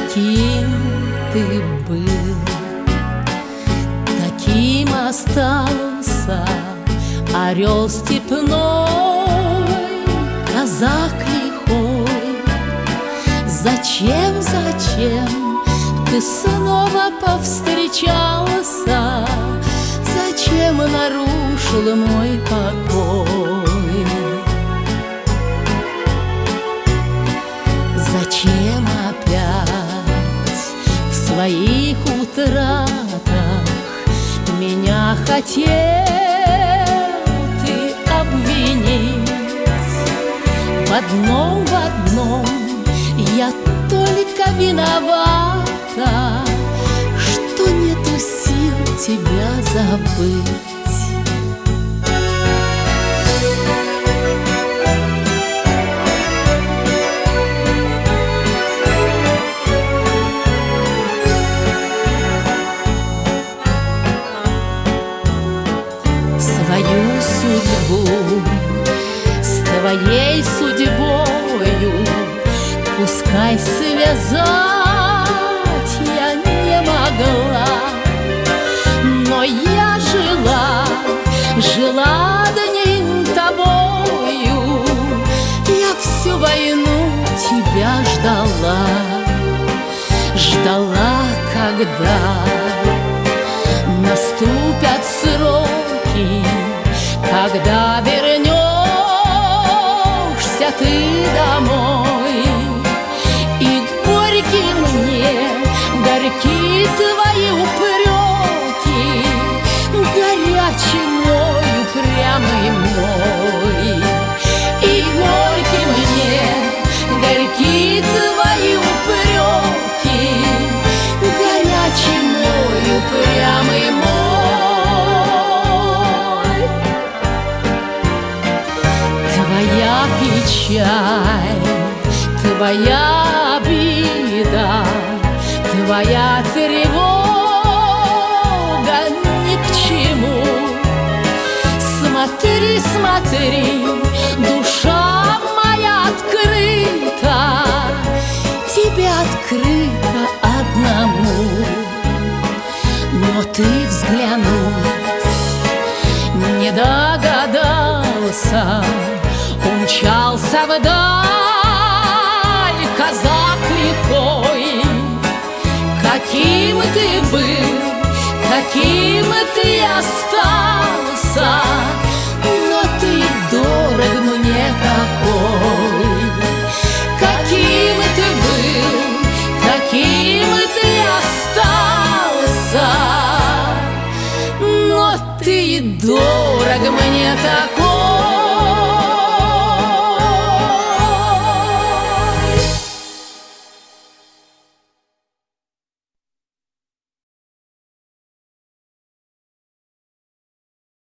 Каким ты был, таким остался орел степной, казак лихой. Зачем ты снова повстречался? Зачем нарушил мой покой? Зачем опять в своих утратах меня хотел ты обвинить? В одном я только виновата, что нету сил тебя забыть. Свою судьбу с твоей судьбою пускай связать я не могла, но я жила одним тобою. Я всю войну тебя ждала, когда наступят сроки, когда вернешься ты домой. И горьки твои упреки, горячий мой, упрямый мой. И горьки твои упреки, горячий мой, упрямый мой. Твоя печаль, твоя обида, твоя тревога ни к чему. Смотри, душа моя открыта, тебе открыта одному. Но ты взглянуть не догадался, умчался вдаль казак лихой. Каким ты был, каким ты остался, но ты дорог мне такой. Каким ты был, таким ты остался, но ты дорог мне такой.